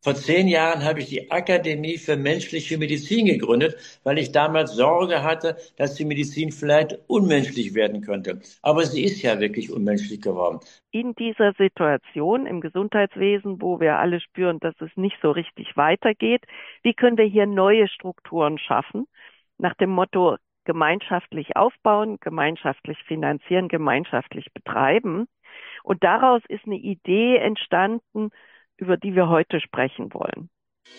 Vor 10 Jahren habe ich die Akademie für menschliche Medizin gegründet, weil ich damals Sorge hatte, dass die Medizin vielleicht unmenschlich werden könnte. Aber sie ist ja wirklich unmenschlich geworden. In dieser Situation im Gesundheitswesen, wo wir alle spüren, dass es nicht so richtig weitergeht, wie können wir hier neue Strukturen schaffen? Nach dem Motto gemeinschaftlich aufbauen, gemeinschaftlich finanzieren, gemeinschaftlich betreiben. Und daraus ist eine Idee entstanden, über die wir heute sprechen wollen.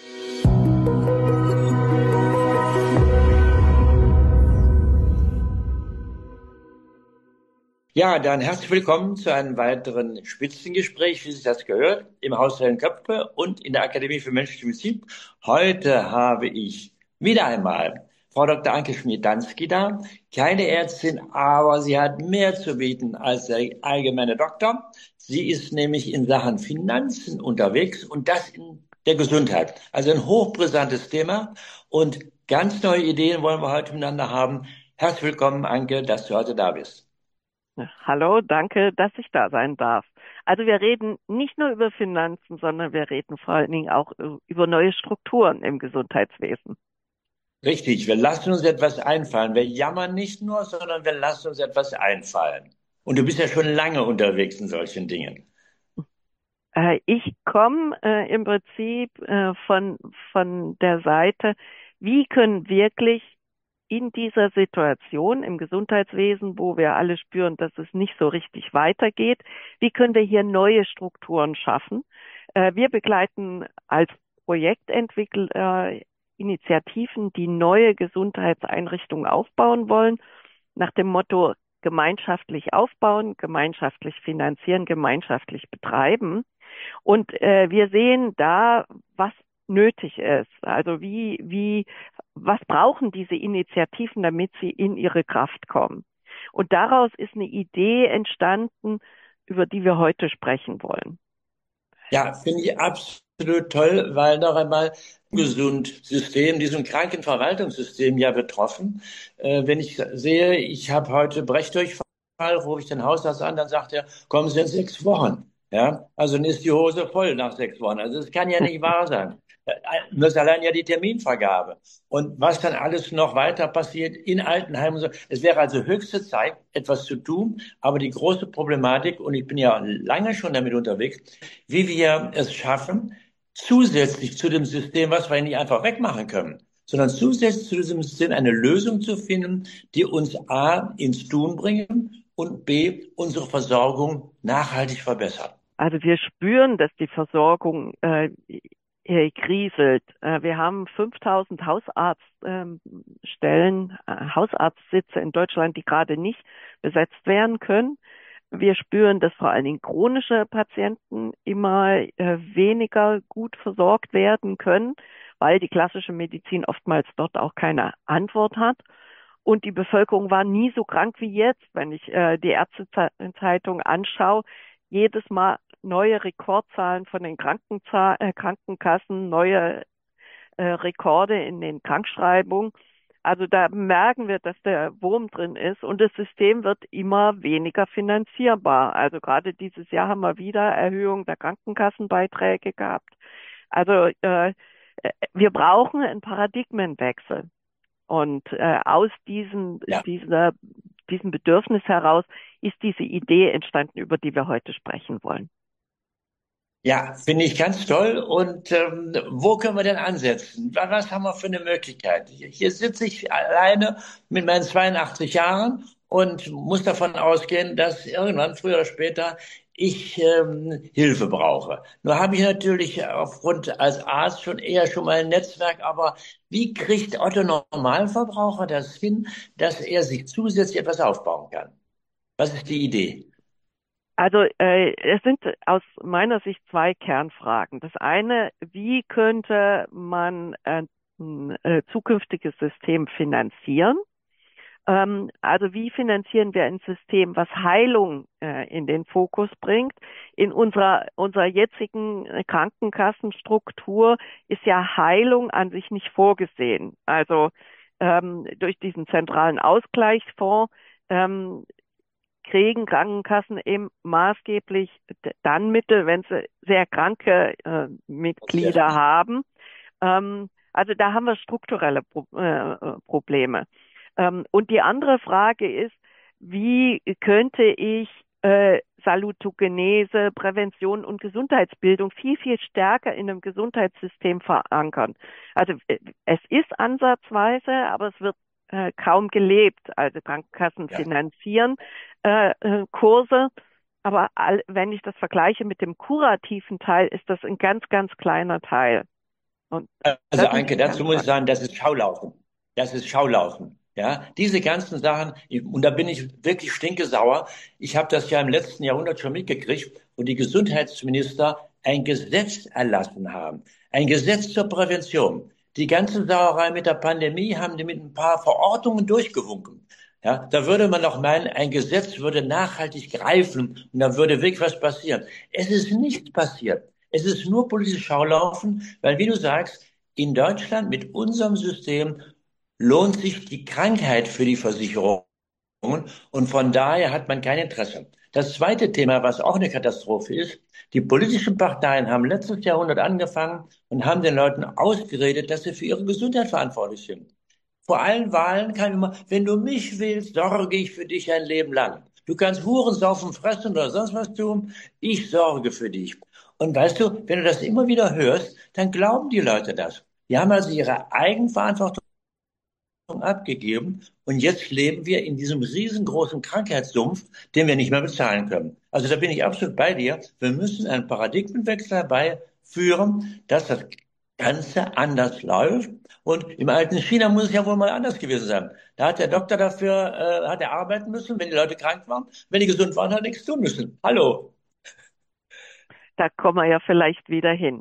Ja, dann herzlich willkommen zu einem weiteren Spitzengespräch, wie sich das gehört, im Haus Helen Köpfe und in der Akademie für menschliche Medizin. Heute habe ich wieder einmal Frau Dr. Anke Schmiedanski da. Keine Ärztin, aber sie hat mehr zu bieten als der allgemeine Doktor. Sie ist nämlich in Sachen Finanzen unterwegs und das in der Gesundheit. Also ein hochbrisantes Thema und ganz neue Ideen wollen wir heute miteinander haben. Herzlich willkommen, Anke, dass du heute da bist. Hallo, danke, dass ich da sein darf. Also wir reden nicht nur über Finanzen, sondern wir reden vor allen Dingen auch über neue Strukturen im Gesundheitswesen. Richtig, wir lassen uns etwas einfallen. Wir jammern nicht nur, sondern wir lassen uns etwas einfallen. Und du bist ja schon lange unterwegs in solchen Dingen. Ich komme im Prinzip von der Seite, wie können wirklich in dieser Situation im Gesundheitswesen, wo wir alle spüren, dass es nicht so richtig weitergeht, wie können wir hier neue Strukturen schaffen? Wir begleiten als Projektentwickler Initiativen, die neue Gesundheitseinrichtungen aufbauen wollen, nach dem Motto gemeinschaftlich aufbauen, gemeinschaftlich finanzieren, gemeinschaftlich betreiben. Und wir sehen da, was nötig ist. Also was brauchen diese Initiativen, damit sie in ihre Kraft kommen? Und daraus ist eine Idee entstanden, über die wir heute sprechen wollen. Ja, finde ich absolut toll, weil noch einmal Gesundheitssystem, diesem Krankenverwaltungssystem ja betroffen. Wenn ich sehe, ich habe heute Brechdurchfall, rufe ich den Hausarzt an, dann sagt er, kommen Sie in 6 Wochen. Ja, also dann ist die Hose voll nach 6 Wochen. Also das kann ja nicht wahr sein. Das ist allein ja die Terminvergabe. Und was dann alles noch weiter passiert in Altenheimen und so. Es wäre also höchste Zeit, etwas zu tun. Aber die große Problematik, und ich bin ja lange schon damit unterwegs, wie wir es schaffen, zusätzlich zu dem System, was wir nicht einfach wegmachen können, sondern zusätzlich zu diesem System eine Lösung zu finden, die uns A ins Tun bringen und B unsere Versorgung nachhaltig verbessert. Also wir spüren, dass die Versorgung kriselt. Wir haben 5000 Hausarztstellen, Hausarztsitze in Deutschland, die gerade nicht besetzt werden können. Wir spüren, dass vor allen Dingen chronische Patienten immer weniger gut versorgt werden können, weil die klassische Medizin oftmals dort auch keine Antwort hat. Und die Bevölkerung war nie so krank wie jetzt, wenn ich die Ärztezeitung anschaue. Jedes Mal neue Rekordzahlen von den Krankenkassen, neue Rekorde in den Krankschreibungen. Also da merken wir, dass der Wurm drin ist und das System wird immer weniger finanzierbar. Also gerade dieses Jahr haben wir wieder Erhöhung der Krankenkassenbeiträge gehabt. Also wir brauchen einen Paradigmenwechsel. Und aus Ja. diesem Bedürfnis heraus ist diese Idee entstanden, über die wir heute sprechen wollen. Ja, finde ich ganz toll. Und wo können wir denn ansetzen? Was haben wir für eine Möglichkeit? Hier sitze ich alleine mit meinen 82 Jahren und muss davon ausgehen, dass irgendwann, früher oder später, ich Hilfe brauche. Nur habe ich natürlich aufgrund als Arzt schon mal ein Netzwerk, aber wie kriegt Otto Normalverbraucher das hin, dass er sich zusätzlich etwas aufbauen kann? Was ist die Idee? Also es sind aus meiner Sicht zwei Kernfragen. Das eine, wie könnte man ein zukünftiges System finanzieren? Also wie finanzieren wir ein System, was Heilung in den Fokus bringt? In unserer jetzigen Krankenkassenstruktur ist ja Heilung an sich nicht vorgesehen. Also durch diesen zentralen Ausgleichsfonds ähm, kriegen Krankenkassen eben maßgeblich dann Mittel, wenn sie sehr kranke Ja. Mitglieder haben. Also da haben wir strukturelle Probleme. Und die andere Frage ist, wie könnte ich Salutogenese, Prävention und Gesundheitsbildung viel, viel stärker in einem Gesundheitssystem verankern? Also es ist ansatzweise, aber es wird kaum gelebt. Also Krankenkassen Ja. finanzieren Kurse, aber wenn ich das vergleiche mit dem kurativen Teil, ist das ein ganz, ganz kleiner Teil. Und Also das ist Anke, die dazu muss ich Kernfrage. sagen, das ist Schaulaufen. Das ist Schaulaufen. Ja, diese ganzen Sachen, und da bin ich wirklich stinkesauer. Ich habe das ja im letzten Jahrhundert schon mitgekriegt, wo die Gesundheitsminister ein Gesetz erlassen haben. Ein Gesetz zur Prävention. Die ganze Sauerei mit der Pandemie haben die mit ein paar Verordnungen durchgewunken. Ja, da würde man doch meinen, ein Gesetz würde nachhaltig greifen und da würde wirklich was passieren. Es ist nichts passiert. Es ist nur politisches Schaulaufen, weil, wie du sagst, in Deutschland mit unserem System lohnt sich die Krankheit für die Versicherungen und von daher hat man kein Interesse. Das zweite Thema, was auch eine Katastrophe ist, die politischen Parteien haben letztes Jahrhundert angefangen und haben den Leuten ausgeredet, dass sie für ihre Gesundheit verantwortlich sind. Vor allen Wahlen kam immer, wenn du mich willst, sorge ich für dich ein Leben lang. Du kannst Huren, saufen, fressen oder sonst was tun. Ich sorge für dich. Und weißt du, wenn du das immer wieder hörst, dann glauben die Leute das. Die haben also ihre Eigenverantwortung abgegeben und jetzt leben wir in diesem riesengroßen Krankheitssumpf, den wir nicht mehr bezahlen können. Also da bin ich absolut bei dir. Wir müssen einen Paradigmenwechsel herbeiführen, dass das Ganze anders läuft. Und im alten China muss es ja wohl mal anders gewesen sein. Da hat der Doktor dafür, hat er arbeiten müssen, wenn die Leute krank waren. Wenn die gesund waren, hat er nichts tun müssen. Hallo. Da kommen wir ja vielleicht wieder hin.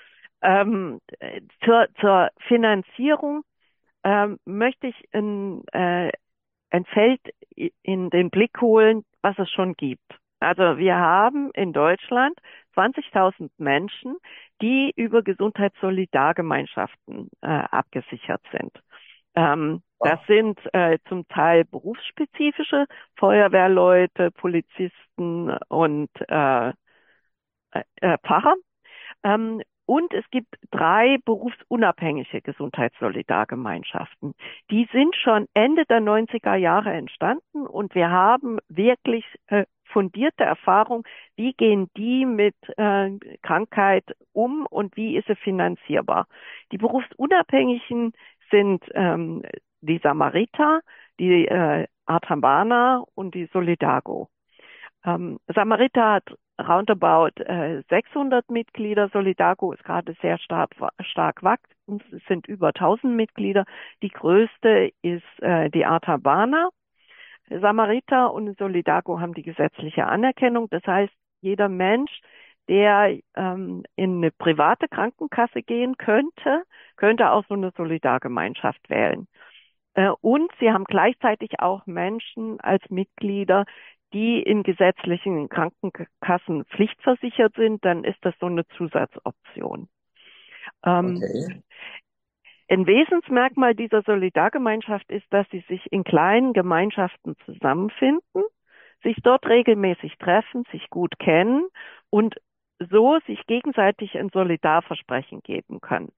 Zur Finanzierung möchte ich ein Feld in den Blick holen, was es schon gibt. Also wir haben in Deutschland 20.000 Menschen, die über Gesundheitssolidargemeinschaften abgesichert sind. Das sind zum Teil berufsspezifische Feuerwehrleute, Polizisten und Pfarrer. Und es gibt 3 berufsunabhängige Gesundheitssolidargemeinschaften. Die sind schon Ende der 90er Jahre entstanden und wir haben wirklich fundierte Erfahrung, wie gehen die mit Krankheit um und wie ist sie finanzierbar. Die berufsunabhängigen sind die Samariter, die Artambana und die Solidago. Samariter hat roundabout 600 Mitglieder. Solidago ist gerade sehr stark wachsend. Es sind über 1000 Mitglieder. Die größte ist die Artabana. Samariter und Solidago haben die gesetzliche Anerkennung. Das heißt, jeder Mensch, der in eine private Krankenkasse gehen könnte, könnte auch so eine Solidargemeinschaft wählen. Und sie haben gleichzeitig auch Menschen als Mitglieder, die in gesetzlichen Krankenkassen pflichtversichert sind, dann ist das so eine Zusatzoption. Ähm, Okay. ein Wesensmerkmal dieser Solidargemeinschaft ist, dass sie sich in kleinen Gemeinschaften zusammenfinden, sich dort regelmäßig treffen, sich gut kennen und so sich gegenseitig ein Solidarversprechen geben können.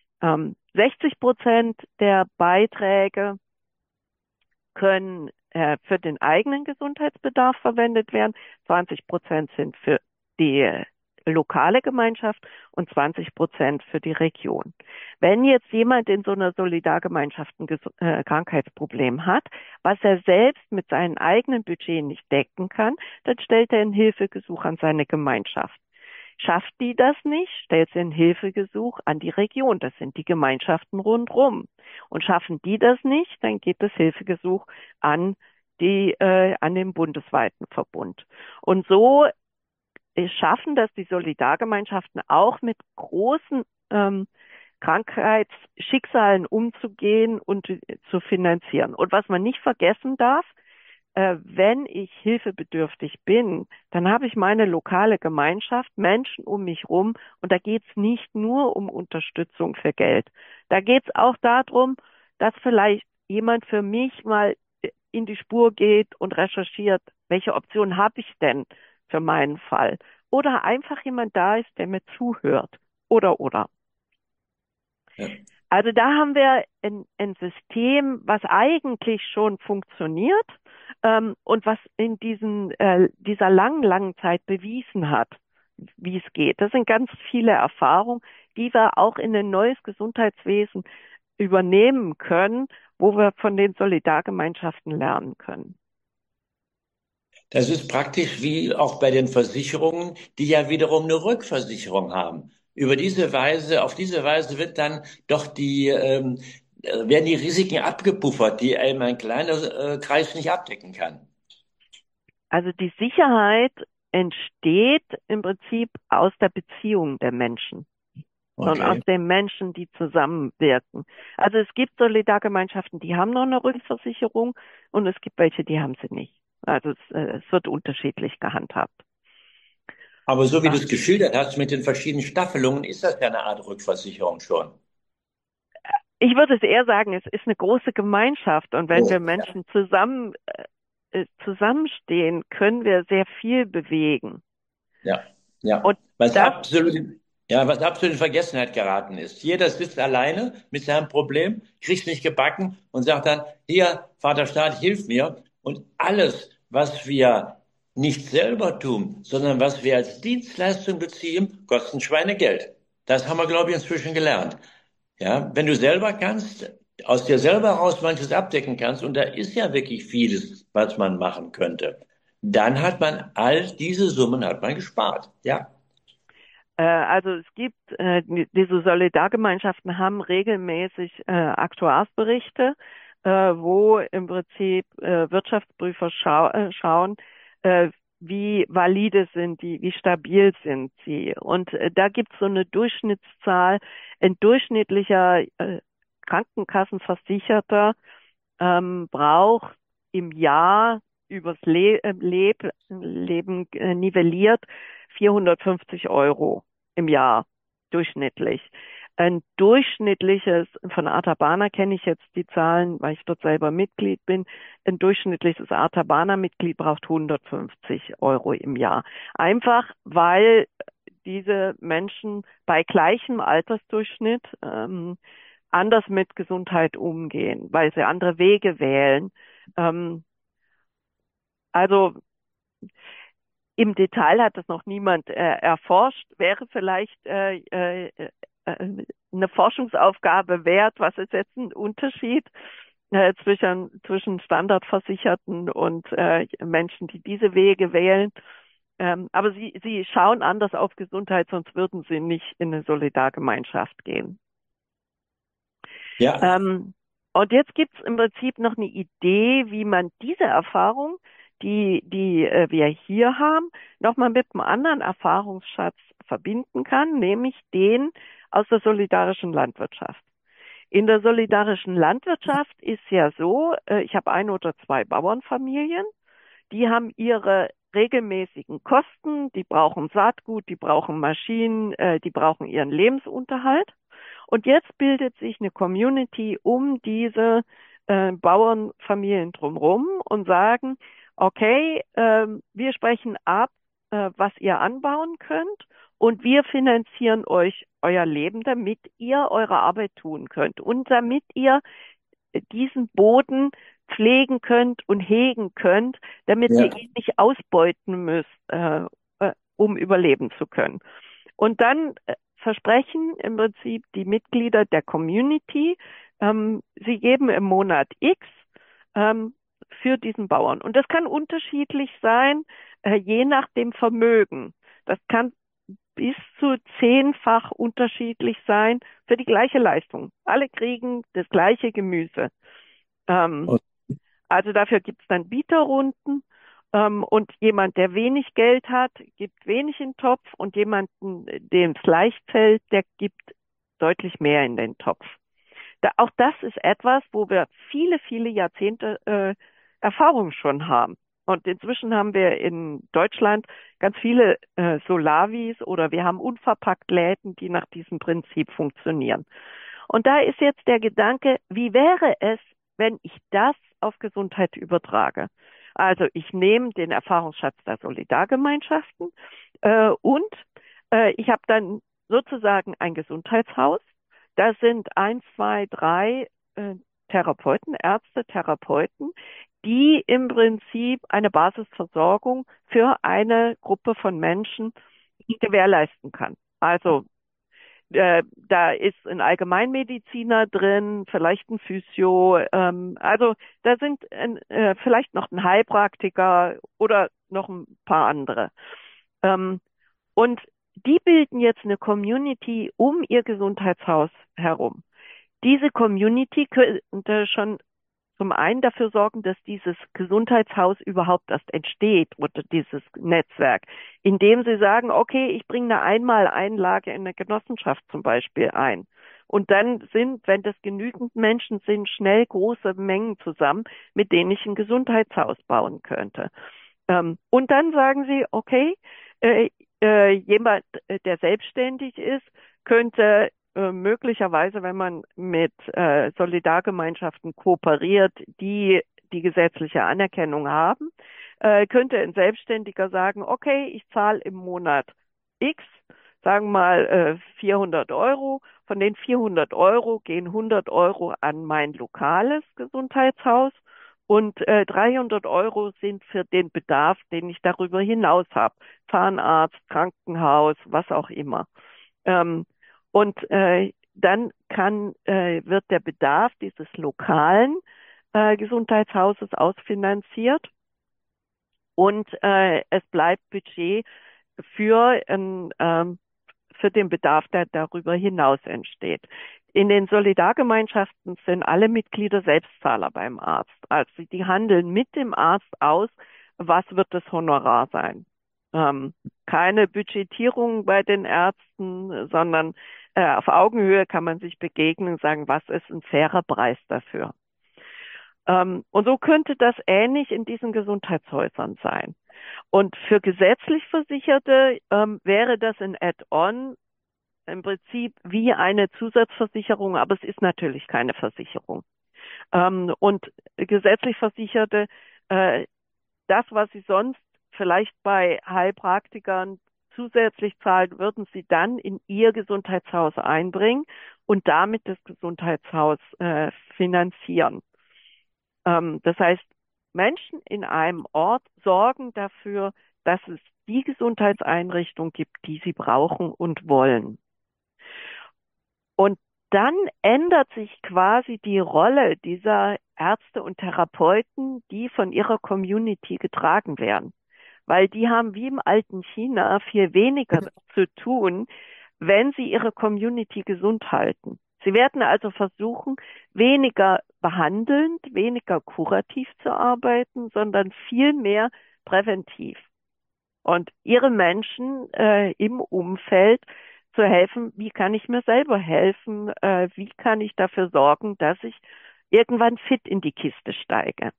60% der Beiträge können für den eigenen Gesundheitsbedarf verwendet werden. 20% sind für die lokale Gemeinschaft und 20% für die Region. Wenn jetzt jemand in so einer Solidargemeinschaft ein Krankheitsproblem hat, was er selbst mit seinem eigenen Budget nicht decken kann, dann stellt er ein Hilfegesuch an seine Gemeinschaft. Schafft die das nicht, stellt sie ein Hilfegesuch an die Region. Das sind die Gemeinschaften rundrum. Und schaffen die das nicht, dann geht das Hilfegesuch an an den bundesweiten Verbund. Und so schaffen das die Solidargemeinschaften auch mit großen Krankheitsschicksalen umzugehen und zu finanzieren. Und was man nicht vergessen darf, wenn ich hilfebedürftig bin, dann habe ich meine lokale Gemeinschaft, Menschen um mich rum und da geht es nicht nur um Unterstützung für Geld. Da geht es auch darum, dass vielleicht jemand für mich mal in die Spur geht und recherchiert, Welche Option habe ich denn für meinen Fall? Oder einfach jemand da ist, der mir zuhört. Oder. Ja. Also da haben wir ein System, was eigentlich schon funktioniert und was in dieser langen Zeit bewiesen hat, wie es geht. Das sind ganz viele Erfahrungen, die wir auch in ein neues Gesundheitswesen übernehmen können, wo wir von den Solidargemeinschaften lernen können. Das ist praktisch wie auch bei den Versicherungen, die ja wiederum eine Rückversicherung haben. Auf diese Weise wird dann doch werden die Risiken abgepuffert, die eben ein kleiner Kreis nicht abdecken kann. Also die Sicherheit entsteht im Prinzip aus der Beziehung der Menschen und aus Okay. den Menschen, die zusammenwirken. Also es gibt Solidargemeinschaften, die haben noch eine Rückversicherung und es gibt welche, die haben sie nicht. Also es wird unterschiedlich gehandhabt. Aber so wie du Ja. es geschildert hast mit den verschiedenen Staffelungen, ist das ja eine Art Rückversicherung schon. Ich würde es eher sagen, es ist eine große Gemeinschaft und wenn wir Ja, Menschen zusammenstehen, können wir sehr viel bewegen. ja, ja. Und das, Was absolut in Vergessenheit geraten ist. Jeder sitzt alleine mit seinem Problem, kriegt es nicht gebacken und sagt dann, hier, Vater Staat, hilf mir. Und alles, was wir nicht selber tun, sondern was wir als Dienstleistung beziehen, kosten Schweinegeld. Das haben wir, glaube ich, inzwischen gelernt. Ja, wenn du selber kannst, aus dir selber heraus manches abdecken kannst, und da ist ja wirklich vieles, was man machen könnte, dann hat man all diese Summen hat man gespart. Ja, also es gibt, diese Solidargemeinschaften haben regelmäßig Aktuarsberichte, wo im Prinzip Wirtschaftsprüfer schauen, äh, wie valide sind die, wie stabil sind sie. Und da gibt es so eine Durchschnittszahl. Ein durchschnittlicher Krankenkassenversicherter braucht im Jahr übers Leben nivelliert 450 Euro im Jahr durchschnittlich. Ein durchschnittliches, von Artabana kenne ich jetzt die Zahlen, weil ich dort selber Mitglied bin, ein durchschnittliches Artabana-Mitglied braucht 150 Euro im Jahr. Einfach weil diese Menschen bei gleichem Altersdurchschnitt anders mit Gesundheit umgehen, weil sie andere Wege wählen. Ähm, also im Detail hat das noch niemand erforscht, wäre vielleicht eine Forschungsaufgabe wert. Was ist jetzt ein Unterschied zwischen Standardversicherten und Menschen, die diese Wege wählen? Aber sie schauen anders auf Gesundheit, sonst würden sie nicht in eine Solidargemeinschaft gehen. ja, Ähm, und jetzt gibt's im Prinzip noch eine Idee, wie man diese Erfahrung, die wir hier haben, nochmal mit einem anderen Erfahrungsschatz verbinden kann, nämlich den aus der solidarischen Landwirtschaft. In der solidarischen Landwirtschaft ist ja so, ich habe ein oder zwei Bauernfamilien, die haben ihre regelmäßigen Kosten, die brauchen Saatgut, die brauchen Maschinen, die brauchen ihren Lebensunterhalt. Und jetzt bildet sich eine Community um diese Bauernfamilien drumherum und sagen, okay, wir sprechen ab, was ihr anbauen könnt und wir finanzieren euch euer Leben, damit ihr eure Arbeit tun könnt und damit ihr diesen Boden pflegen könnt und hegen könnt, damit ihr ja, ihn nicht ausbeuten müsst, um überleben zu können. Und dann versprechen im Prinzip die Mitglieder der Community, sie geben im Monat X für diesen Bauern. Und das kann unterschiedlich sein, je nach dem Vermögen. Das kann bis zu 10-fach unterschiedlich sein für die gleiche Leistung. Alle kriegen das gleiche Gemüse. Ähm, und, also dafür gibt es dann Bieterrunden. Und jemand, der wenig Geld hat, gibt wenig in den Topf und jemanden, dem es leicht fällt, der gibt deutlich mehr in den Topf. Auch das ist etwas, wo wir viele Jahrzehnte Erfahrung schon haben. Und inzwischen haben wir in Deutschland ganz viele Solavis oder wir haben unverpackt Läden, die nach diesem Prinzip funktionieren. Und da ist jetzt der Gedanke, wie wäre es, wenn ich das auf Gesundheit übertrage? Also ich nehme den Erfahrungsschatz der Solidargemeinschaften und ich habe dann sozusagen ein Gesundheitshaus. Da sind eins, zwei, drei Therapeuten, Ärzte, Therapeuten, die im Prinzip eine Basisversorgung für eine Gruppe von Menschen gewährleisten kann. Also da ist ein Allgemeinmediziner drin, vielleicht ein Physio, also da sind vielleicht noch ein Heilpraktiker oder noch ein paar andere. Ähm, und die bilden jetzt eine Community um ihr Gesundheitshaus herum. Diese Community könnte schon zum einen dafür sorgen, dass dieses Gesundheitshaus überhaupt erst entsteht oder dieses Netzwerk, indem sie sagen, okay, ich bringe eine Einmaleinlage in eine Genossenschaft zum Beispiel ein. Und dann sind, wenn das genügend Menschen sind, schnell große Mengen zusammen, mit denen ich ein Gesundheitshaus bauen könnte. Und dann sagen sie, okay, äh, jemand, der selbstständig ist, könnte möglicherweise, wenn man mit Solidargemeinschaften kooperiert, die die gesetzliche Anerkennung haben, könnte ein Selbstständiger sagen, okay, ich zahle im Monat X, sagen wir mal 400 Euro. Von den 400 Euro gehen 100 Euro an mein lokales Gesundheitshaus und 300 Euro sind für den Bedarf, den ich darüber hinaus habe. Zahnarzt, Krankenhaus, was auch immer. Ähm, und dann wird der Bedarf dieses lokalen Gesundheitshauses ausfinanziert und es bleibt Budget für, für den Bedarf, der darüber hinaus entsteht. In den Solidargemeinschaften sind alle Mitglieder Selbstzahler beim Arzt. Also die handeln mit dem Arzt aus, was wird das Honorar sein. Keine Budgetierung bei den Ärzten, sondern auf Augenhöhe kann man sich begegnen und sagen, was ist ein fairer Preis dafür. Und so könnte das ähnlich in diesen Gesundheitshäusern sein. Und für gesetzlich Versicherte wäre das ein Add-on im Prinzip wie eine Zusatzversicherung, aber es ist natürlich keine Versicherung. Und gesetzlich Versicherte, das, was sie sonst vielleicht bei Heilpraktikern zusätzlich zahlen, würden sie dann in ihr Gesundheitshaus einbringen und damit das Gesundheitshaus finanzieren. Das heißt, Menschen in einem Ort sorgen dafür, dass es die Gesundheitseinrichtung gibt, die sie brauchen und wollen. Und dann ändert sich quasi die Rolle dieser Ärzte und Therapeuten, die von ihrer Community getragen werden. Weil die haben wie im alten China viel weniger zu tun, wenn sie ihre Community gesund halten. Sie werden also versuchen, weniger behandelnd, weniger kurativ zu arbeiten, sondern viel mehr präventiv. Und ihre Menschen im Umfeld zu helfen, wie kann ich mir selber helfen, wie kann ich dafür sorgen, dass ich irgendwann fit in die Kiste steige.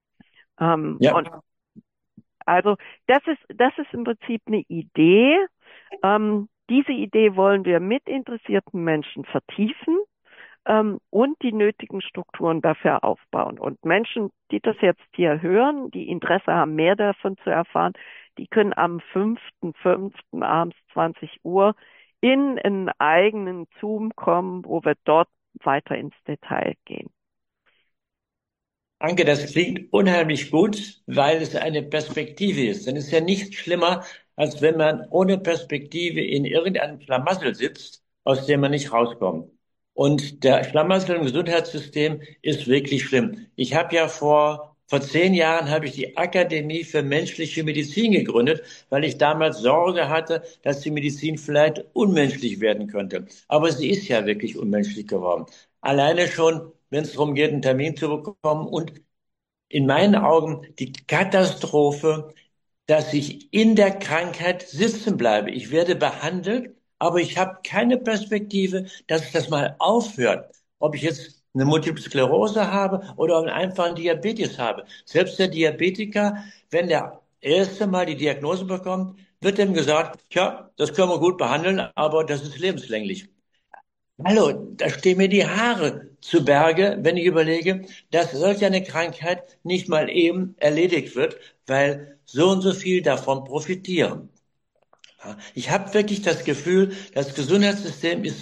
Ja. Und also das ist im Prinzip eine Idee. Diese Idee wollen wir mit interessierten Menschen vertiefen und die nötigen Strukturen dafür aufbauen. Und Menschen, die das jetzt hier hören, die Interesse haben, mehr davon zu erfahren, die können am 5.5. abends 20 Uhr in einen eigenen Zoom kommen, wo wir dort weiter ins Detail gehen. Anke, das klingt unheimlich gut, weil es eine Perspektive ist. Denn es ist ja nichts schlimmer, als wenn man ohne Perspektive in irgendeinem Schlamassel sitzt, aus dem man nicht rauskommt. Und der Schlamassel im Gesundheitssystem ist wirklich schlimm. Ich habe ja vor 10 Jahren habe ich die Akademie für menschliche Medizin gegründet, weil ich damals Sorge hatte, dass die Medizin vielleicht unmenschlich werden könnte. Aber sie ist ja wirklich unmenschlich geworden. Alleine schon, wenn es darum geht, einen Termin zu bekommen und in meinen Augen die Katastrophe, dass ich in der Krankheit sitzen bleibe. Ich werde behandelt, aber ich habe keine Perspektive, dass das mal aufhört. Ob ich jetzt eine Multiple Sklerose habe oder einen einfachen Diabetes habe. Selbst der Diabetiker, wenn der erste Mal die Diagnose bekommt, wird ihm gesagt, tja, das können wir gut behandeln, aber das ist lebenslänglich. Hallo, da stehen mir die Haare zu Berge, wenn ich überlege, dass solch eine Krankheit nicht mal eben erledigt wird, weil so und so viel davon profitieren. Ja, ich habe wirklich das Gefühl, das Gesundheitssystem ist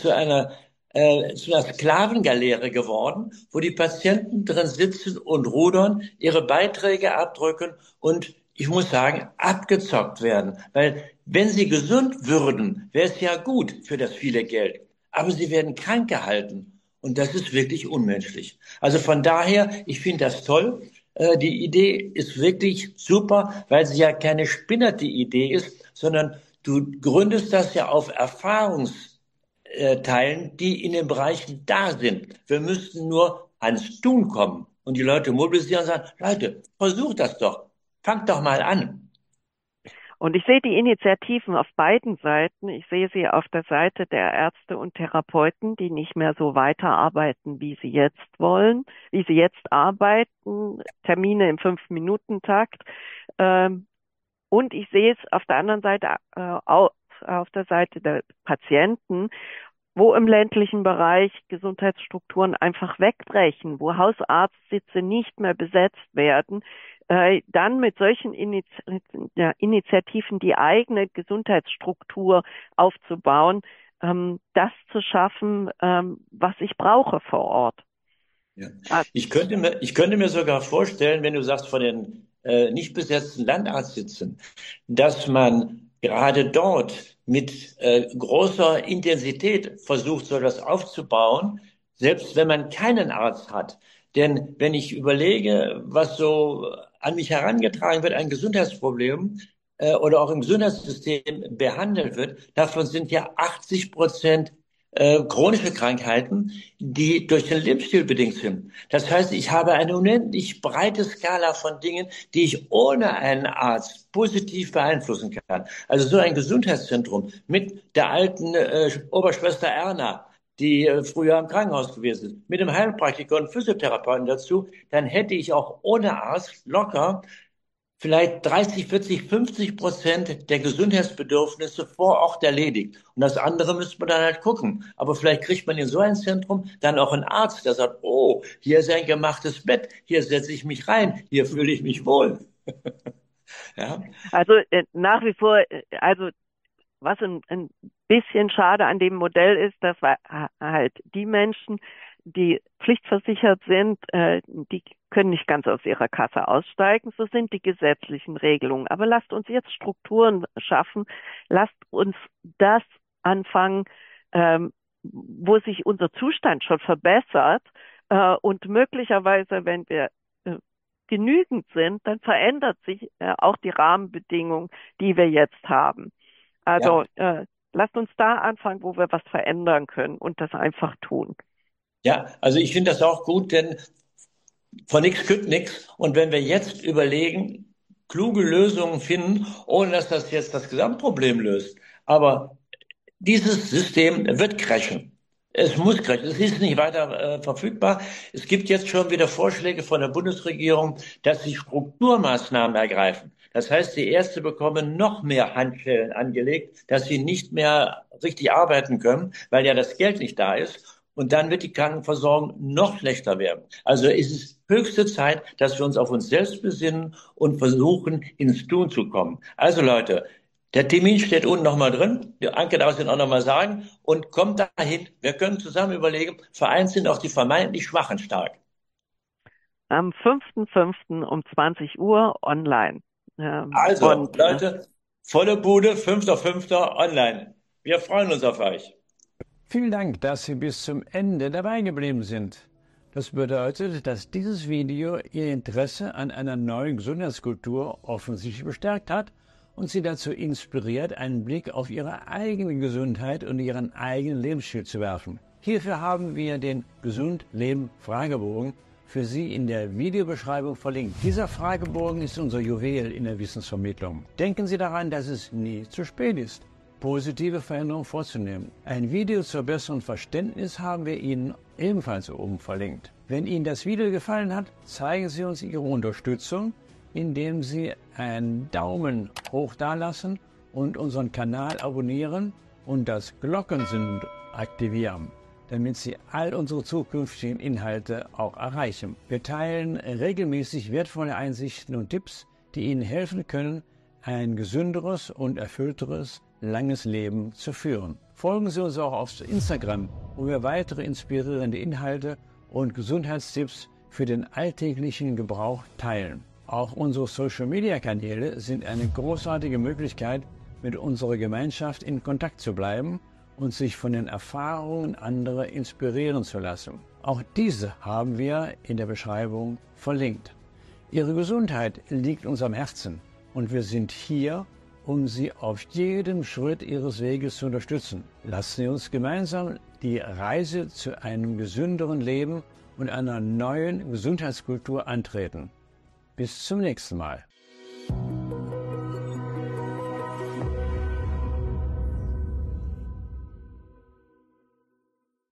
zu einer Sklavengaleere geworden, wo die Patienten drin sitzen und rudern, ihre Beiträge abdrücken und ich muss sagen, abgezockt werden. Weil wenn sie gesund würden, wäre es ja gut für das viele Geld. Aber sie werden krank gehalten und das ist wirklich unmenschlich. Also von daher, ich finde das toll. Die Idee ist wirklich super, weil sie ja keine spinnerte Idee ist, sondern du gründest das ja auf Erfahrungsteilen, die in den Bereichen da sind. Wir müssten nur ans Tun kommen und die Leute mobilisieren und sagen, Leute, versucht das doch. Fangt doch mal an. Und ich sehe die Initiativen auf beiden Seiten. Ich sehe sie auf der Seite der Ärzte und Therapeuten, die nicht mehr so weiterarbeiten, wie sie jetzt wollen, wie sie jetzt arbeiten, Termine im Fünf-Minuten-Takt. Ähm, und ich sehe es auf der anderen Seite, auf der Seite der Patienten, wo im ländlichen Bereich Gesundheitsstrukturen einfach wegbrechen, wo Hausarztsitze nicht mehr besetzt werden, dann mit solchen Initiativen die eigene Gesundheitsstruktur aufzubauen, das zu schaffen, was ich brauche vor Ort. Ja. Ah, Ich könnte mir sogar vorstellen, wenn du sagst, von den nicht besetzten Landarztsitzen, dass man gerade dort mit großer Intensität versucht, so etwas aufzubauen, selbst wenn man keinen Arzt hat. Denn wenn ich überlege, was so an mich herangetragen wird, ein Gesundheitsproblem oder auch im Gesundheitssystem behandelt wird, davon sind ja 80% chronische Krankheiten, die durch den Lebensstil bedingt sind. Das heißt, ich habe eine unendlich breite Skala von Dingen, die ich ohne einen Arzt positiv beeinflussen kann. Also so ein Gesundheitszentrum mit der alten Oberschwester Erna, die früher im Krankenhaus gewesen ist, mit dem Heilpraktiker und Physiotherapeuten dazu, dann hätte ich auch ohne Arzt locker vielleicht 30, 40, 50% der Gesundheitsbedürfnisse vor Ort erledigt. Und das andere müsste man dann halt gucken. Aber vielleicht kriegt man in so ein Zentrum dann auch einen Arzt, der sagt, oh, hier ist ein gemachtes Bett, hier setze ich mich rein, hier fühle ich mich wohl. Ja, also nach wie vor, also was ein bisschen schade an dem Modell ist, dass wir halt die Menschen, die pflichtversichert sind, die können nicht ganz aus ihrer Kasse aussteigen. So sind die gesetzlichen Regelungen. Aber lasst uns jetzt Strukturen schaffen. Lasst uns das anfangen, wo sich unser Zustand schon verbessert. Und möglicherweise, wenn wir genügend sind, dann verändert sich auch die Rahmenbedingungen, die wir jetzt haben. Also ja, lasst uns da anfangen, wo wir was verändern können und das einfach tun. ja. Also ich finde das auch gut, denn von nichts kommt nichts. Und wenn wir jetzt überlegen, kluge Lösungen finden, ohne dass das jetzt das Gesamtproblem löst, aber dieses System wird crashen. Es muss crashen. Es ist nicht weiter verfügbar. Es gibt jetzt schon wieder Vorschläge von der Bundesregierung, dass sie Strukturmaßnahmen ergreifen. Das heißt, die Ärzte bekommen noch mehr Handschellen angelegt, dass sie nicht mehr richtig arbeiten können, weil ja das Geld nicht da ist. Und dann wird die Krankenversorgung noch schlechter werden. Also ist es höchste Zeit, dass wir uns auf uns selbst besinnen und versuchen, ins Tun zu kommen. Also Leute, der Termin steht unten nochmal drin. Die Anke darf es Ihnen auch nochmal sagen. Und kommt dahin. Wir können zusammen überlegen, vereint sind auch die vermeintlich Schwachen stark. Am 5.5. um 20 Uhr online. Also, Und Leute, volle Bude, 5.5. online. Wir freuen uns auf euch. Vielen Dank, dass Sie bis zum Ende dabei geblieben sind. Das bedeutet, dass dieses Video Ihr Interesse an einer neuen Gesundheitskultur offensichtlich bestärkt hat und Sie dazu inspiriert, einen Blick auf Ihre eigene Gesundheit und Ihren eigenen Lebensstil zu werfen. Hierfür haben wir den Gesund Leben Fragebogen für Sie in der Videobeschreibung verlinkt. Dieser Fragebogen ist unser Juwel in der Wissensvermittlung. Denken Sie daran, dass es nie zu spät ist, positive Veränderungen vorzunehmen. Ein Video zur besseren Verständnis haben wir Ihnen ebenfalls oben verlinkt. Wenn Ihnen das Video gefallen hat, zeigen Sie uns Ihre Unterstützung, indem Sie einen Daumen hoch dalassen und unseren Kanal abonnieren und das Glockensymbol aktivieren. damit Sie all unsere zukünftigen Inhalte auch erreichen. Wir teilen regelmäßig wertvolle Einsichten und Tipps, die Ihnen helfen können, ein gesünderes und erfüllteres, langes Leben zu führen. Folgen Sie uns auch auf Instagram, wo wir weitere inspirierende Inhalte und Gesundheitstipps für den alltäglichen Gebrauch teilen. Auch unsere Social-Media-Kanäle sind eine großartige Möglichkeit, mit unserer Gemeinschaft in Kontakt zu bleiben und sich von den Erfahrungen anderer inspirieren zu lassen. Auch diese haben wir in der Beschreibung verlinkt. Ihre Gesundheit liegt uns am Herzen und wir sind hier, um Sie auf jedem Schritt Ihres Weges zu unterstützen. Lassen Sie uns gemeinsam die Reise zu einem gesünderen Leben und einer neuen Gesundheitskultur antreten. Bis zum nächsten Mal.